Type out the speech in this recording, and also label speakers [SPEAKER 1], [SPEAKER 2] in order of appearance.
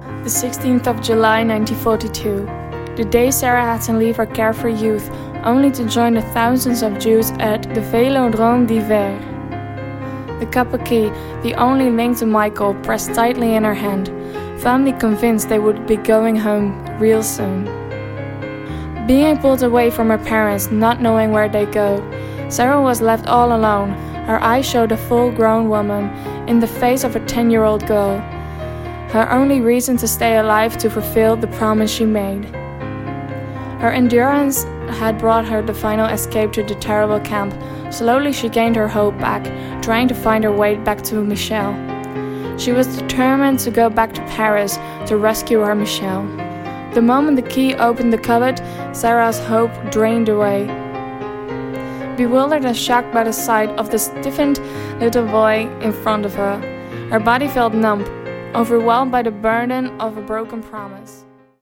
[SPEAKER 1] The 16th of July 1942, the day Sarah had to leave her carefree youth only to join the thousands of Jews at the Vélodrome d'Hiver. The copper key, the only link to Michael, pressed tightly in her hand, firmly convinced they would be going home real soon. Being pulled away from her parents, not knowing where they go, Sarah was left all alone. Her eyes showed a full-grown woman in the face of a 10-year-old girl. Her only reason to stay alive to fulfill the promise she made. Her endurance had brought her the final escape to the terrible camp. Slowly she gained her hope back, trying to find her way back to Michel. She was determined to go back to Paris to rescue her Michel. The moment the key opened the cupboard, Sarah's hope drained away. Bewildered and shocked by the sight of the stiffened little boy in front of her, her body felt numb, overwhelmed by the burden of a broken promise.